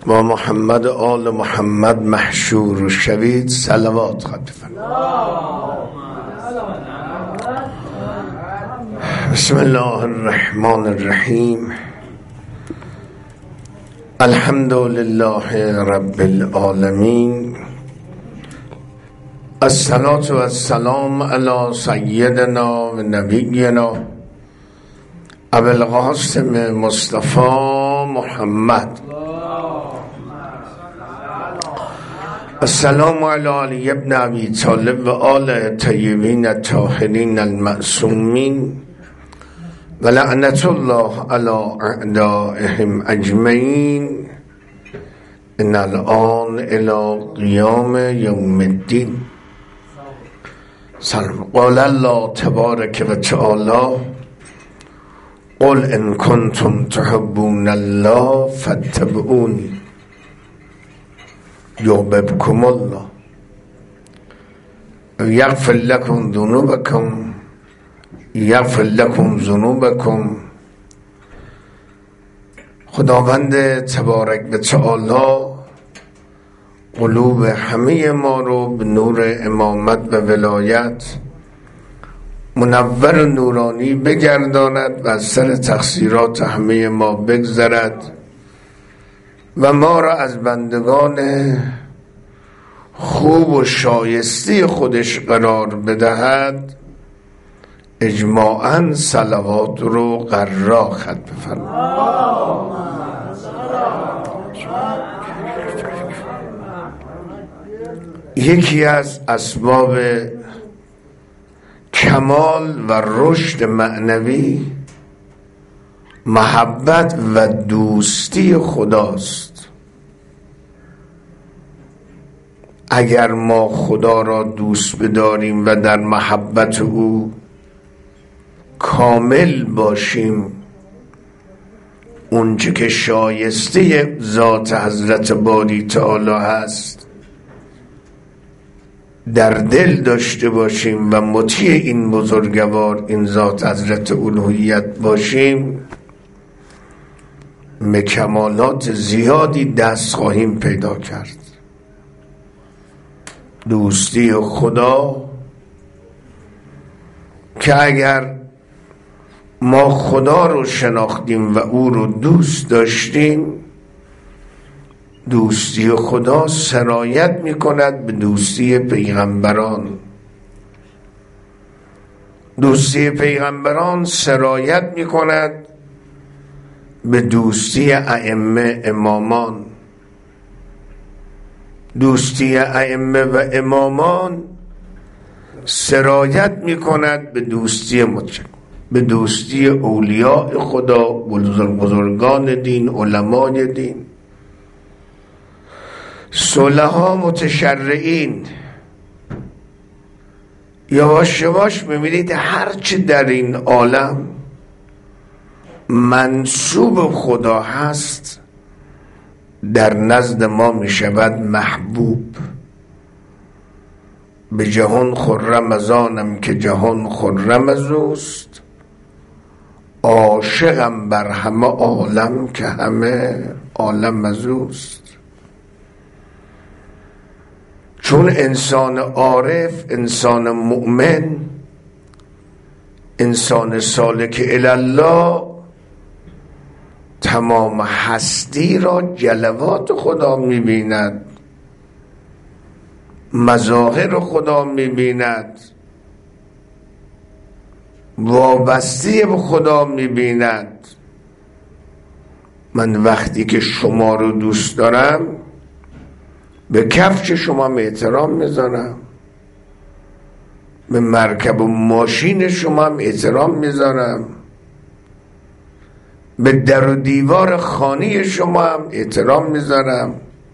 با محمد و آل محمد محشور شوید. صلوات خواهد بفرمایید. بسم الله الرحمن الرحیم. الحمد لله رب العالمین. الصلاة والسلام علی سیدنا و نبینا ابو القاسم مصطفی محمد. السلام علی علی ابن ابی طالب و آل طیبین الطاهرین المعصومین و لعنت الله علی اعدائهم اجمعین. ان الان الی قیام یوم الدین. سلام. قال الله تبارک و تعالی قل ان کنتم تحبون الله فاتبعونی یحببکم الله یغفر لکم ذنوبکم. خداوند تبارک و تعالی قلوب همه ما رو به نور امامت و ولایت منور و نورانی بگرداند و از سر تقصیرات همه ما بگذرد و ما را از بندگان خوب و شایسته خودش قرار بدهد. اجماعاً صلوات رو قرار خط بفرمایید. یکی از اسباب کمال و رشد معنوی محبت و دوستی خداست. اگر ما خدا را دوست بداریم و در محبت او کامل باشیم، اونچه که شایسته ذات حضرت باری تعالی هست در دل داشته باشیم و مطیع این بزرگوار این ذات حضرت الوهیت باشیم، به کمالات زیادی دست خواهیم پیدا کرد. دوستی خدا که اگر ما خدا رو شناختیم و او رو دوست داشتیم، دوستی خدا سرایت می کند به دوستی پیغمبران. دوستی پیغمبران سرایت می کند به دوستی ائمه امامان. دوستی ائمه و امامان سرایت می کند به دوستی مطلق، به دوستی اولیاء خدا، بزرگان دین، علمای دین، صلحا، متشرعین. یواش یواش می‌بینید هرچی در این عالم منسوب خدا هست در نزد ما میشود محبوب. به جهان خرم از آنم که جهان خرم از اوست، عاشقم بر همه عالم که همه عالم از اوست. چون انسان عارف، انسان مؤمن، انسان سالک الله تمام هستی را جلوات خدا می‌بیند، مظاهر خدا می‌بیند، وابسته به خدا می‌بیند. من وقتی که شما رو دوست دارم به کفش شما احترام میذارم، به مرکب و ماشین شما احترام میذارم، به در و دیوار خانه شما هم احترام میذارم.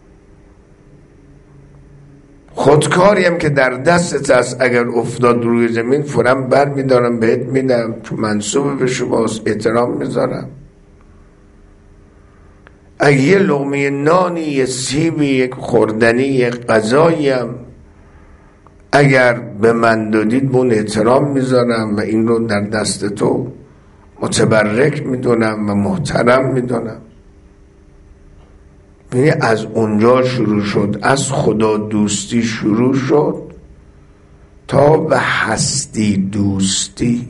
خودکاریم که در دستت است، اگر افتاد روی زمین فوراً بر میدارم بهت میدم، چون منسوب به شماست، احترام میذارم. اگه یه لقمه نانی، یه سیبی، یک خوردنی، یک غذاییم اگر به من دادید بون احترام میذارم و این رو در دست تو متبرک میدونم و محترم میدونم. یعنی از اونجا شروع شد، از خدا دوستی شروع شد تا به هستی دوستی.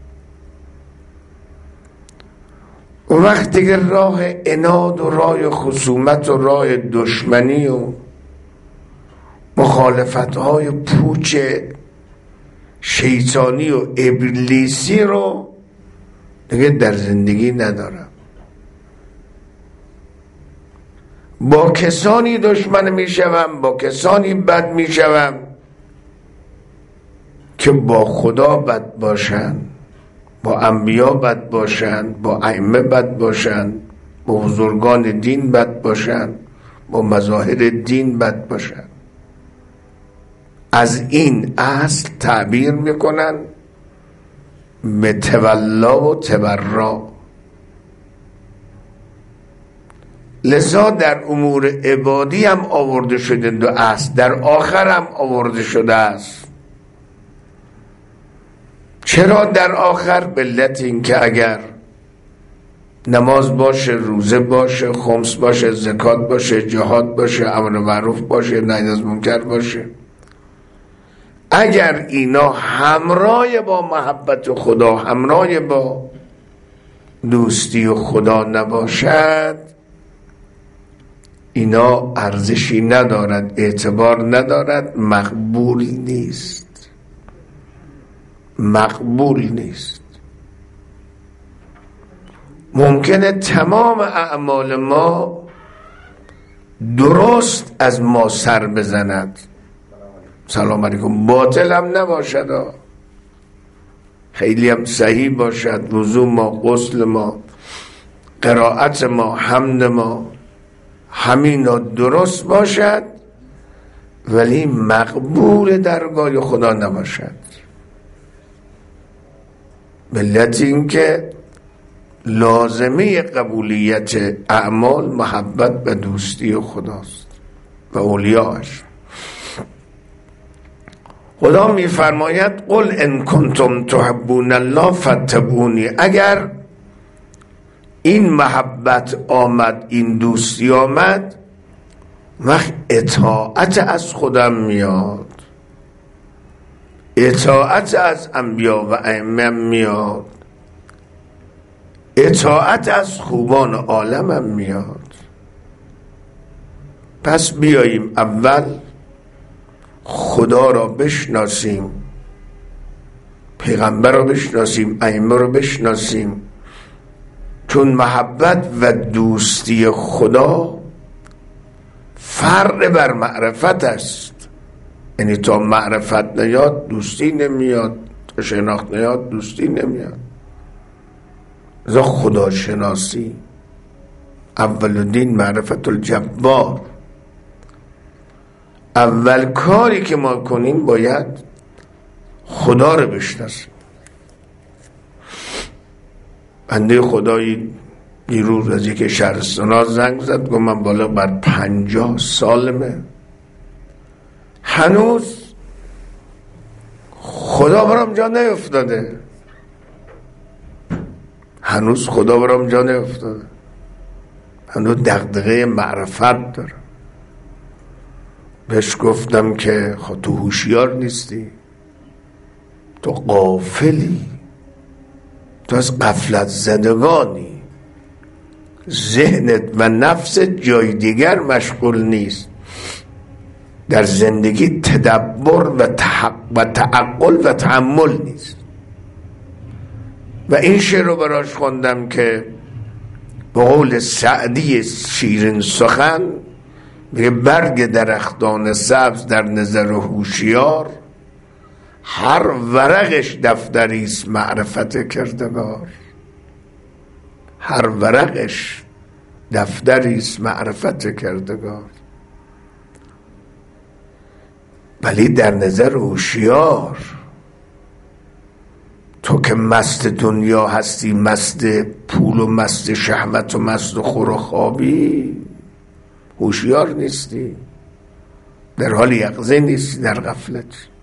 اون وقت دیگه راه عناد و راه خصومت و راه دشمنی و مخالفت‌های پوچ شیطانی و ابلیسی رو دیگه در زندگی ندارم. با کسانی دشمن میشوم، با کسانی بد میشوم که با خدا بد باشند، با انبیا بد باشند، با ائمه بد باشند، با بزرگان دین بد باشند، با مظاهر دین بد باشند. از این اصل تعبیر میکنن به تولا و تبرا. لذا در امور عبادی هم آورده شده دو اصل، در آخر هم آورده شده است. چرا در آخر؟ به علت این که اگر نماز باشه، روزه باشه، خمس باشه، زکات باشه، جهاد باشه، امر معروف باشه، نهی از منکر باشه، اگر اینا همراه با محبت خدا، همراه با دوستی خدا نباشد، اینا ارزشی ندارد، اعتبار ندارد، مقبول نیست، مقبول نیست. ممکنه تمام اعمال ما درست از ما سر بزند، سلام علیکم، باطل هم نباشد، خیلی هم صحیح باشد، وضو ما، غسل ما، قرائت ما، حمد ما، همینا درست باشد، ولی مقبول درگاه خدا نباشد. به علت این که لازمه قبولیت اعمال محبت و دوستی خداست و اولیاءش. خدا می فرماید قل ان کنتم تحبون الله فاتبعونی. اگر این محبت آمد، این دوستی آمد، وقت اطاعت از خودم میاد، اطاعت از انبیا و ائمه میاد، اطاعت از خوبان عالم میاد. پس بیاییم اول خدا را بشناسیم، پیغمبر را بشناسیم، ائمه را بشناسیم، چون محبت و دوستی خدا فرع بر معرفت است. یعنی تا معرفت نیاد دوستی نمیاد، تا شناخت نیاد دوستی نمیاد. ازا خدا شناسی اول دین معرفت الجبار. اول کاری که ما کنیم باید خدا رو بشناسیم. بنده خدایی دیروز از یک شهرستان زنگ زد، گفت من بالا بر 50 سالمه هنوز خدا برام جا نیفتاده، هنوز خدا برام جا نیفتاده، هنوز دغدغه معرفت دارم. بهش گفتم که خب تو هوشیار نیستی، تو غافلی، تو از غفلت زدگانی، ذهنت و نفست جای دیگر مشغول نیست، در زندگی تدبر و تعقل و تأمل نیست. و این شعر رو براش خوندم که به قول سعدی شیرین سخن میگه برگ درختان سبز در نظر هوشیار، هر ورقش دفتریست معرفت کردگار. هر ورقش دفتریست معرفت کردگار. ولی در نظر هوشیار، تو که مست دنیا هستی، مست پول و مست شهوت و مست خور و خوابی، هوشیار نیستی، در حال یقظه نیستی، در غفلت.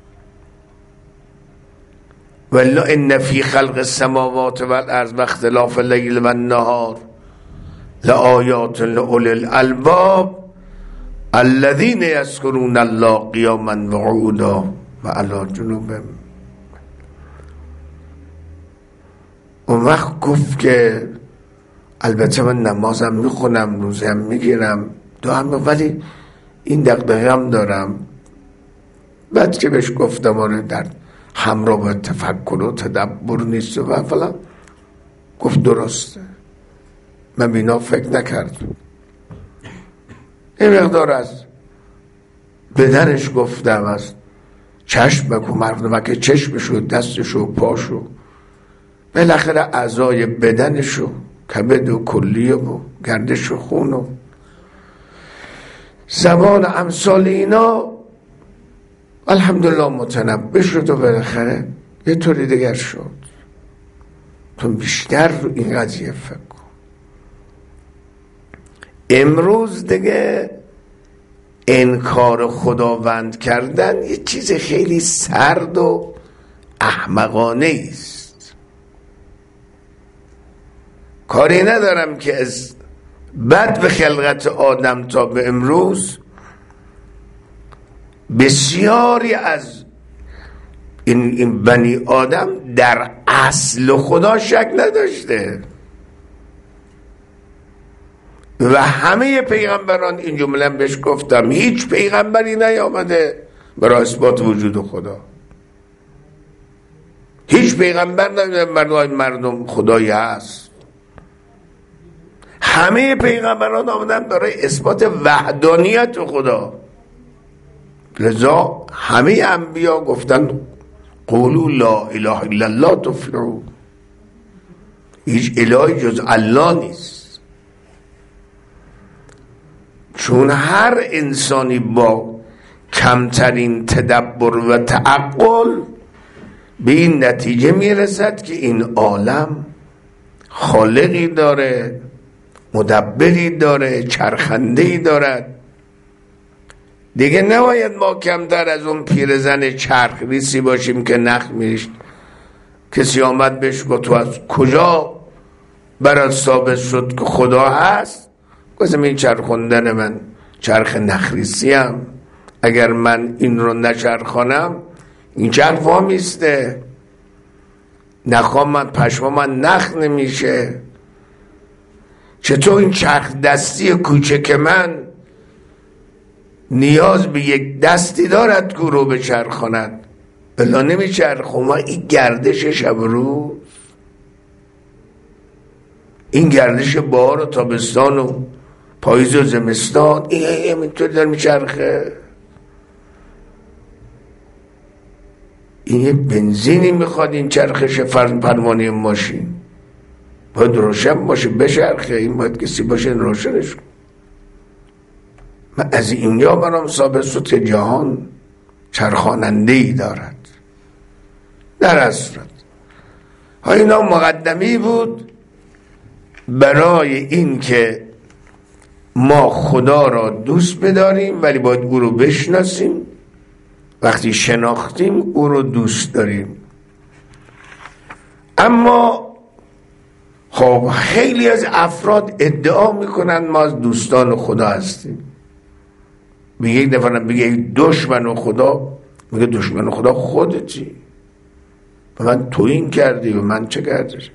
والله ان فی خلق السماوات والارض و اختلاف اللیل و النهار لآیات لأولی الالباب الذین یذکرون الله قیاما و قعودا و علی جنوبهم. اون وقت گفت که البته من نمازم میخونم، روزم میگیرم، دعا، ولی این دغدغه هم دارم. بعد که بهش گفتم آره در همراه با تفکر و تدبر نیست و فلان، گفت درسته، من بینا فکر نکردم. این مقدار از بدنش گفتم، از چشمک و مردمک چشمشو، دستشو، پاشو، بالاخره اعضای بدنشو، کبد و کلیه و گردش و خون و زبان امثال اینا الحمدلله متنبه شد و بالاخره یه طوری دیگر شد. تو بیشتر رو این قضیه فکر کن. امروز دیگه انکار خداوند کردن یه چیز خیلی سرد و احمقانه است. کاری ندارم که از بعد به خلقت آدم تا به امروز بسیاری از این بنی آدم در اصل خدا شک نداشته و همه پیغمبران این جمله بهش گفتم، هیچ پیغمبری نیامده برای اثبات وجود خدا. هیچ پیغمبر نیامده مردم خدایی هست. همه پیغمبران آمدن برای اثبات وحدانیت خدا. لذا همه انبیا گفتن قولوا لا اله الا الله تفلحوا. هیچ الهی جز الله نیست. چون هر انسانی با کمترین تدبر و تعقل به این نتیجه میرسد که این عالم خالقی داره، مدبری داره، چرخندهی دارد. دیگه نباید ما کمتر از اون پیرزن چرخ ریسی باشیم که نخ میریشت. کسی آمد بهش گفت تو از کجا برات ثابت شد که خدا هست؟ گفتم این چرخوندن من چرخ نخریسیم، اگر من این رو نچرخانم این چرخ وامیسته، نخوام من پشما من نخ نمیشه. چطور این چرخ دستی کوچک من نیاز به یک دستی دارد که رو بچرخاند؟ بلا نمیچرخ. ما این گردش شب روز، این گردش بهار و تابستان و پاییز و زمستان، این اینطور داره میچرخه. این یه بنزینی میخواد این چرخش پروانه ماشین، باید روشن باشه بچرخه. این باید کسی باشه روشنش. من از اینجا برام ثابت شد که جهان چرخاننده‌ای دارد در اصلت. اینا مقدمی بود برای این که ما خدا را دوست بداریم، ولی باید او رو بشناسیم. وقتی شناختیم او رو دوست داریم. اما خب خیلی از افراد ادعا میکنن ما از دوستان خدا هستیم. به یک دفعه بگه دشمن خدا، میگه دشمن خدا خودتی، و من توهین کردی و من چه کردش؟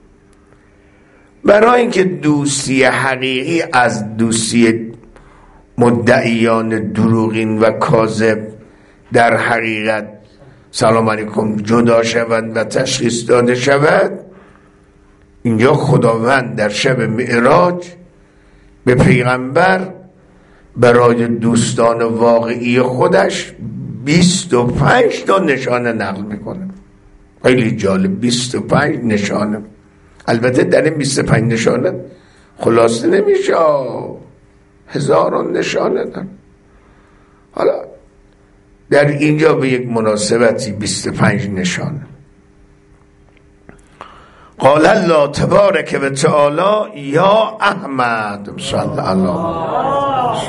برای اینکه دوستی حقیقی از دوستی مدعیان دروغین و کاذب در حقیقت سلام علیکم جدا شود و تشخیص داده شود، اینجا خداوند در شب معراج به پیغمبر برای دوستان واقعی خودش 25 تا نشانه نقل میکنه. خیلی جالب، 25 نشانه. البته در این 25 نشانه خلاصه نمیشه، هزاران نشانه داره. حالا در اینجا به یک مناسبتی 25 نشانه. قال الله تبارک و تعالی یا احمد صلی الله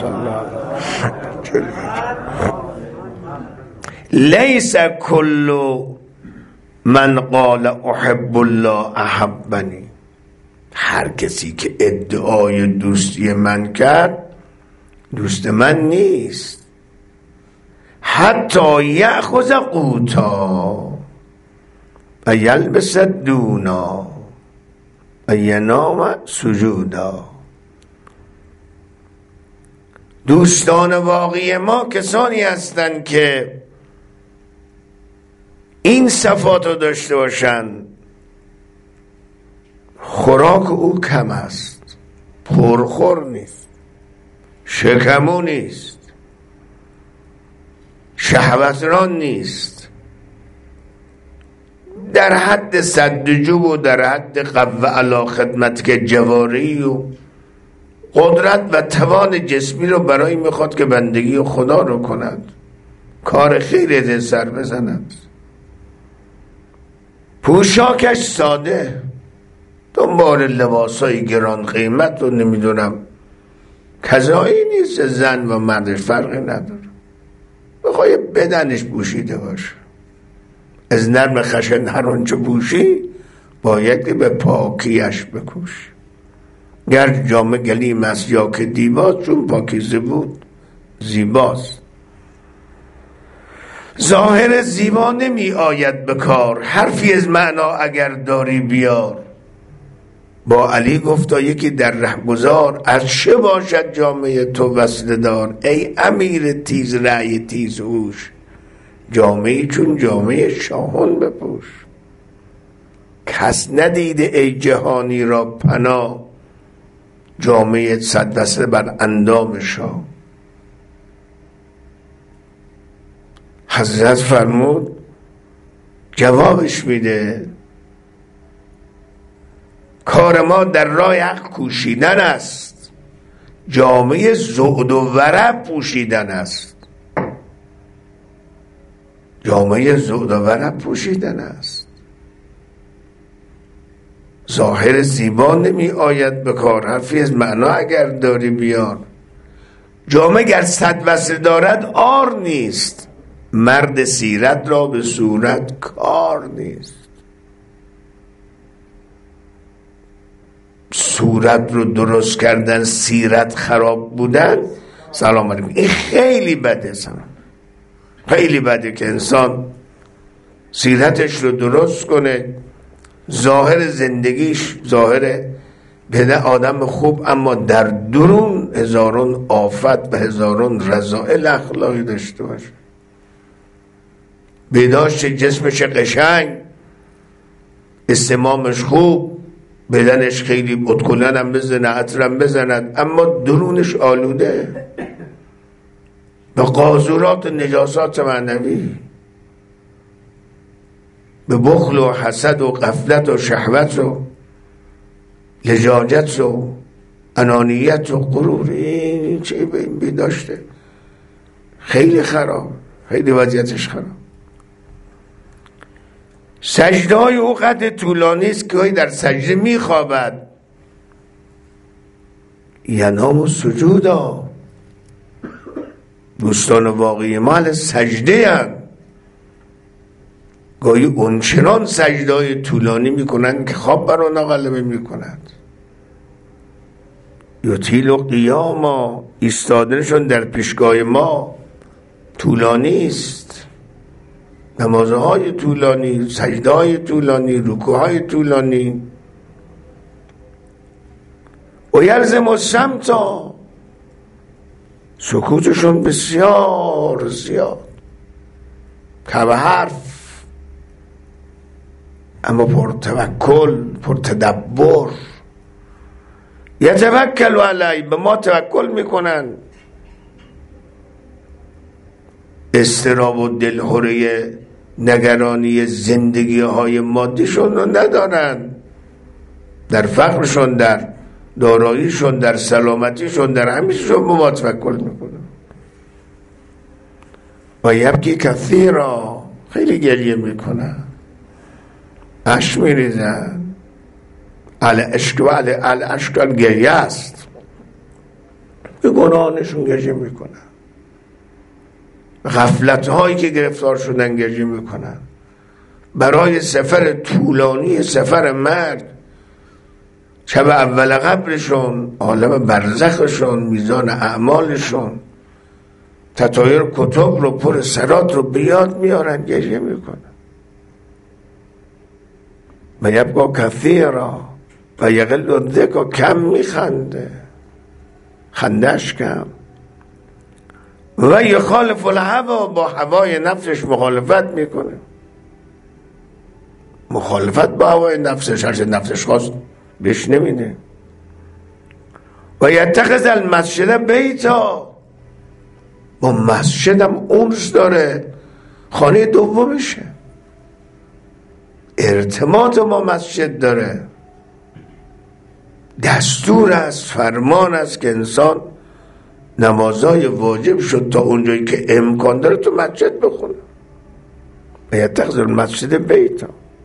لیس کل من قال احب الله احبنی. هر کسی که ادعای دوستی من کرد دوست من نیست. حتی یأخذ قوتا و یلبس دونا و ینام سجودا. دوستان واقعی ما کسانی هستند که این صفات رو داشته باشند: خوراک او کم است، پرخور نیست، شکمو نیست، شهوتران نیست، در حد سدجو و در حد قوه علی خدمت که جواری و قدرت و توان جسمی رو برای میخواد که بندگی خدا رو کند، کار خیلی سر بزند. پوشاکش ساده، دنبال لباسای گران قیمت و نمیدونم کذایی نیست. زن و مردش فرقی نداره، بخوای بدنش پوشیده باشه. از نرم خشن هر آنچه پوشی بایدی به پاکیش بکوش. گر جامه گلیم است یا که دیباست، چون پاکیزه بود زیباست. ظاهر زیبا نمی آید به کار، حرفی از معنا اگر داری بیار. با علی گفتا یکی در رهگذار، از چه باشد جامعه تو وصله دار. ای امیر تیز رأی تیز هوش، جامعه چون جامعه شاهان بپوش. کس ندیده ای جهانی را پناه، جامعه صد وصله بر اندام شاه. حضرت فرمود جوابش میده: کار ما در راه حق کوشیدن است، جامعه زهد و ورع پوشیدن است. جامعه زهد و ورع پوشیدن است. ظاهر زیبا نمی آید به کار، حرفی از معنا اگر داری بیار. جامعه گر صد وصله دارد عار نیست، مرد سیرت را به صورت کار نیست. صورت رو درست کردن، سیرت خراب بودن، سلام علیکم، این خیلی بده. خیلی بده که انسان سیرتش رو درست کنه، ظاهر زندگیش ظاهر به آدم خوب، اما در درون هزارون آفت و هزارون رذائل اخلاقی داشته باشه. بداشت جسمش قشنگ، استمامش خوب، بدنش خیلی بتکلن هم بزنه، عطرم بزند، اما درونش آلوده به قاذورات نجاسات معنوی، به بخل و حسد و غفلت و شهوت و لجاجت و انانیت و غرور. این چه بداشته خیلی خراب، خیلی وضعیتش خراب. سجده های او قدر طولانی است که در سجده میخوابد. ینام سجودا. دوستان واقعی مال سجده هم گاهی اونچنان سجده های طولانی میکنن که خواب بر آنها غلبه میکند. یطیل و قیاما، ایستادنشون در پیشگاه ما طولانی است. نمازهای طولانی، سجدهای طولانی، رکوعهای طولانی. و یلزم الصمتا، سکوتشون بسیار زیاد، کم حرف اما پر توکل، پر تدبر. یتوکل علی، به ما توکل میکنن، استراب و دلهوره نگرانی زندگی های مادیشون رو ندارن، در فقرشون، در داراییشون، در سلامتیشون، در همیشون به ما توکل میکنن. و یبکی کثیرا، خیلی گریه میکنن، اشک میریزن. اشک و اشک گریه است، به گناهانشون گریه میکنن، غفلت هایی که گرفتار شدن گریه میکنن. برای سفر طولانی، سفر مرگ شب اول قبرشون، عالم برزخشون، میزان اعمالشون، تطایر کتب رو، پر سرات رو بیاد میارن، گریه میکنن. و یبقا کثیرا و یقل الذکر، کم میخنده، خندش کم. و یخالف الهوا، با هوای نفسش مخالفت میکنه. مخالفت با هوای نفسش، هرچه نفسش خواست بهش نمیده. و یتخذ المسجد بیتا، با مسجدم اونس داره، خانه دومشه، ارتباط با مسجد داره، دستور است، فرمان است که انسان نمازهای واجب شد تا اونجایی که امکان داره تو مسجد بخونه. و یتخذ المسجد بیتا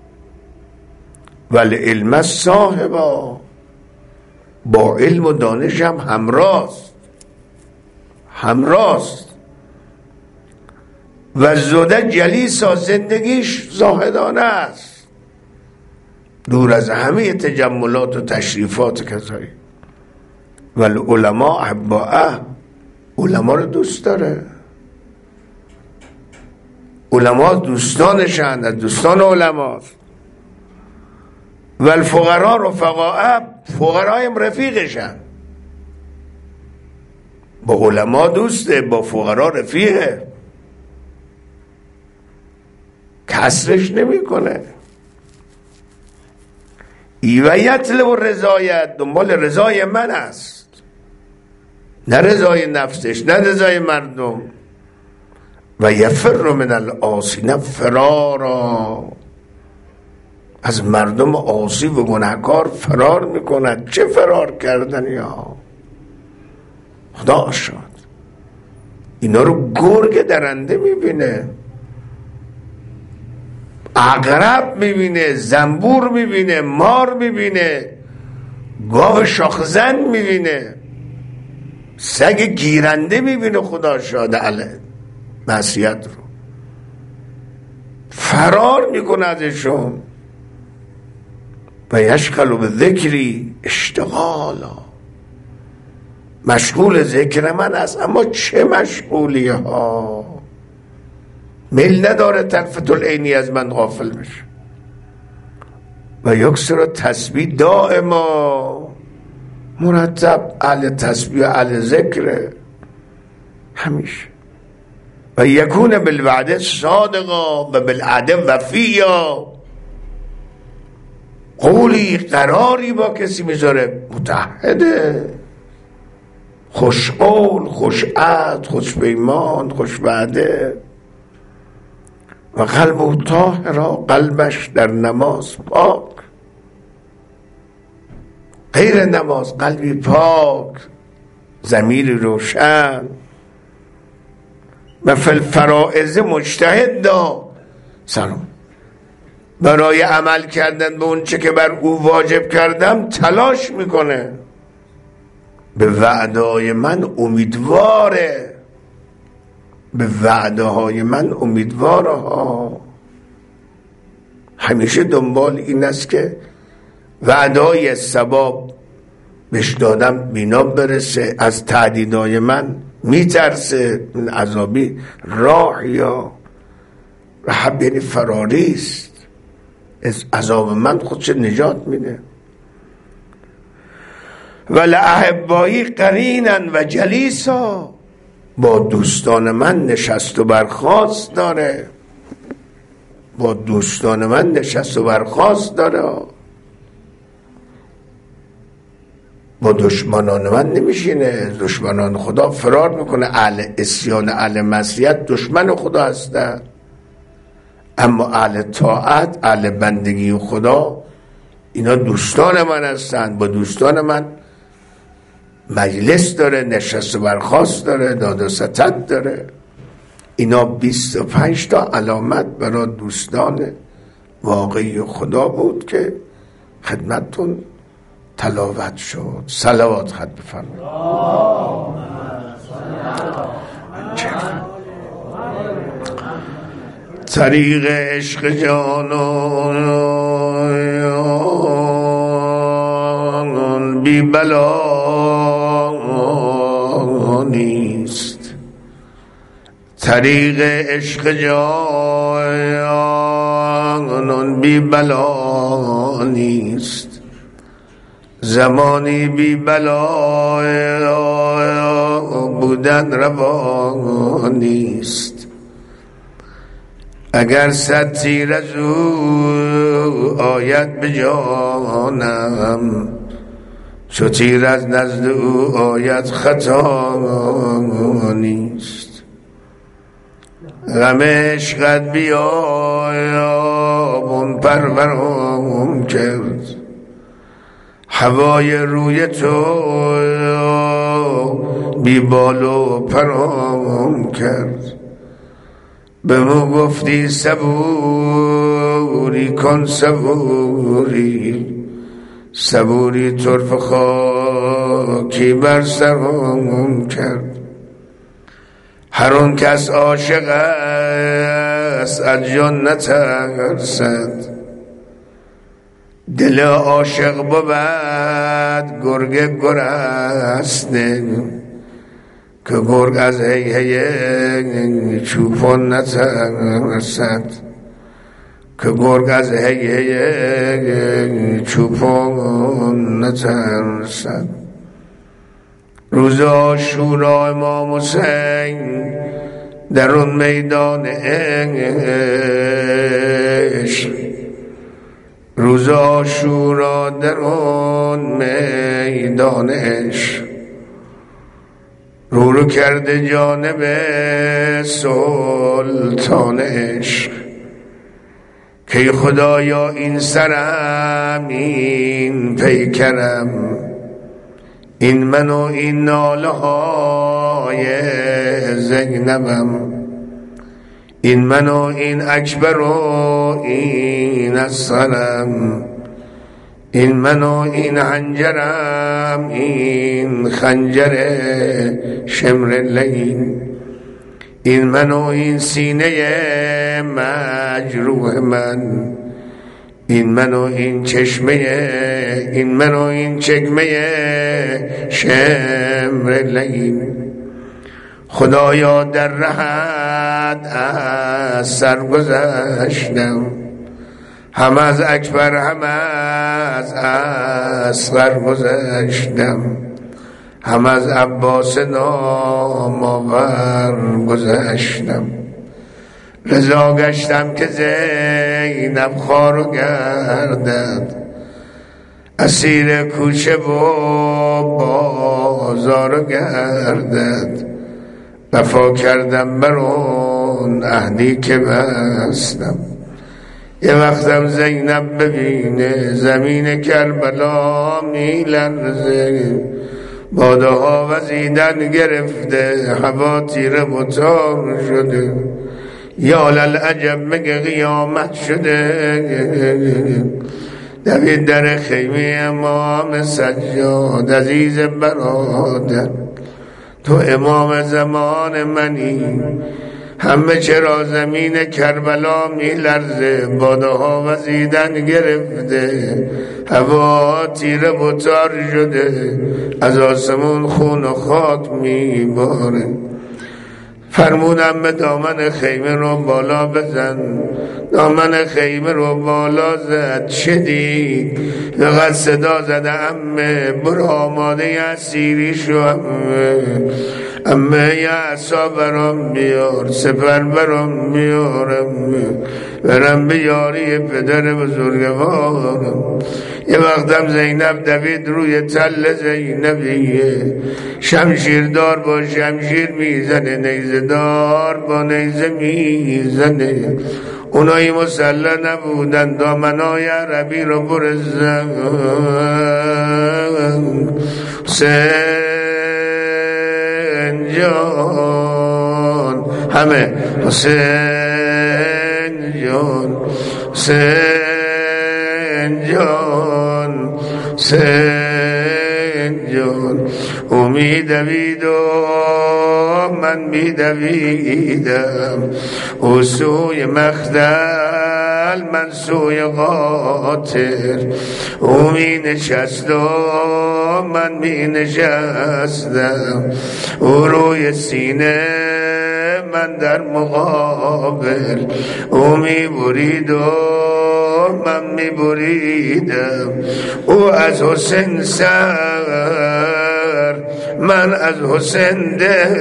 ولی علم صاحبا، با علم و دانش هم همراست. و زوده جلیسا، زندگیش زاهدانه است، دور از همه تجملات و تشریفات کسایی. ولی علما احباءه، علما رو دوست داره، علما دوستانشن، از دوستان علماست. و الفقراء رفقاء، فقرایم رفیقشن، با علما دوسته، با فقرا رفیقه، کسرش نمی کنه. و یطلب رضایت، دنبال رضای من است، نه رضای نفسش، نه رضای مردم. و یفر من العاصین فرارا، از مردم عاصی و گناهکار فرار میکند. چه فرار کردن یا خدا شد، اینا رو گرگ درنده میبینه، عقرب میبینه، زنبور میبینه، مار میبینه، گاو شاخزن میبینه، سگ گیرنده میبینه. خدا شاده علیه معصیت رو فرار میکنه ازشون. و یشغل به ذکری اشتغالا، مشغول ذکر من است، اما چه مشغولی ها، میل نداره طرفت العینی از من غافل بشه. و یکسر تسبیح دائما، مرتب اهل تسبیح اهل ذکر همیشه. و یکون بالوعده صادقا و بالعهد وفیا، قولی قراری با کسی میذاره، متحده، خوش قول، خوش عهد، خوش پیمان، خوش وعده. و قلب طاهرا، قلبش در نماز پاک، غیر نماز قلبی پاک، ضمیر روشن. و فی الفرائض مجتهد دا، سلام، برای عمل کردن به اون چه که بر او واجب کردم تلاش میکنه، به وعده‌های من امیدواره، به وعده‌های من امیدواره ها. همیشه دنبال این است که وعده‌های ثواب بهش دادم بینا برسه، از تهدیدهای من میترسه، من عذابی راه یا رهب، یعنی فراریست از عذاب من، خودش نجات میده. و لأحبایی قرینن و جلیسا، با دوستان من نشست و برخاست داره، با دوستان من نشست و برخاست داره. با دشمنان من نمیشینه، دشمنان خدا فرار میکنه. اهل عصیان، اهل معصیت دشمن خدا هستن، اما اهل طاعت، اهل بندگی خدا، اینا دوستان من هستن. با دوستان من مجلس داره، نشست و برخاست داره، داد و ستد داره. اینا 25 تا علامت برای دوستان واقعی خدا بود که خدمتتون تلاوت شد. صلوات خط بفرمایید. طریق عشق جانان بی بلا نیست، طریق عشق جانان بی بلا نیست، زمانی بی بلا بودن روا نیست. اگر 100 تیر از او آید به جانم، چو تیر از نزد او آید خطا نیست. غم عشقت بیابون پرورم کرد، هوای روی تو بی بال و پرام کرد. به مو گفتی صبوری کن صبوری، صبوری طرف خاکی بر سرم کرد. هر آن کس عاشق است از جان نترسد، دل عاشق بود گرگ گرسنه، که گرگ از هی چوپان نترسد، که گرگ از هی چوپان نترسد. روز عاشورا امام حسین در اون میدان عشق، روز عاشورا در اون میدان عشق، رو کرده جانب سلطان عشق، که خدایا این سرم این پیکرم، این من و این ناله های زینبم، این من و این اکبر و این اصغرم، این من و این حنجرم این خنجر شمر لین، این من و این سینه مجروح من، این من و این چشمه، این من و این چکمه شمر لین. خدایا در رهت از سر گذشتم، هم از اکبر هم از اصغر گذشتم، هم از عباس نامآور گذشتم. رضا گشتم که زینب خوار و گردد، اسیر کوچه و بازار گردد. وفا کردم بر اون عهدی که بستم، یه وقتم زینب ببینه زمین کربلا میلرزه، باده ها وزیدن گرفته، هوا تیره و تار شده، یا للعجب مگه قیامت شده. دوید در خیمه امام سجاد، عزیز برادر تو امام زمان منی، همه چرا زمین کربلا می لرزه، باده ها وزیدن گرفته، هوا تیره و تار شده، از آسمون خون و خاک می باره. فرمودم به دامن خیمه رو بالا بزن، دامن خیمه رو بالا زد، شدید فقط صدا زده امه برو آماده اسیری شو، امه یه عصا برام بیار، سپر برام بیارم، برم بیاری پدر بزرگوارم. یه وقتم زینب دوید روی تل زینبیه، شمشیردار با شمشیر میزنه، نیزه دار با نیزه میزنه. اونایی مسلح نبودن، دامنای عربی رو برزن. حسین جان، همه حسین جان، حسین جان، حسین جان. او میدوید و من میدویدم، او سوی مقدس بغل من سوی قاطر او می نشست و من می نشستم او روی سینه من در مقابل او می برید و من می بریدم او از حسین سر من از حسین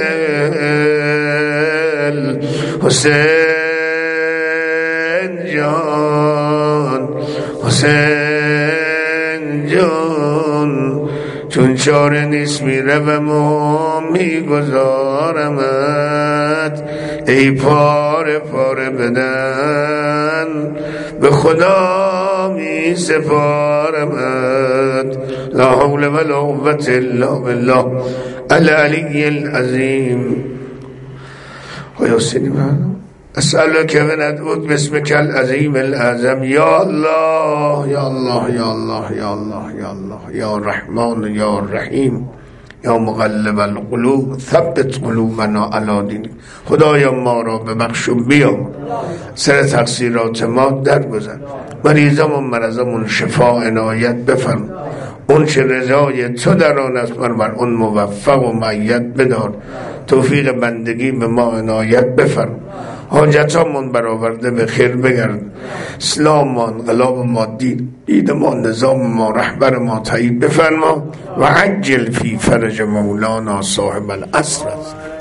دل حسین جان حسین جان چون چاره نیست میروم و میگذارمت ای پاره پاره بدن به خدا می سپارمت لا حول ولا قوة الا بالله العلی العظیم و یاسین من اسألك وندعوك باسمك العظیم الأعظم یا الله یا الله یا الله یا الله یا الله یا رحمان یا رحیم یا مقلب القلوب ثبت قلوبنا علی دینک. خدایا ما را ببخش و بیام سر تقصیرات ما درگذر مریضمون مرضمون شفا عنایت بفرما اون چه رضای تو در آن است بر اون موفق و مؤید بدار توفیق بندگی به ما عنایت بفرما حاجتامون برآورده به خیر بگرد اسلام ما انقلاب مادی دین ما نظام ما رهبر ما تایید بفرما و عجل فی فرج مولانا صاحب العصر.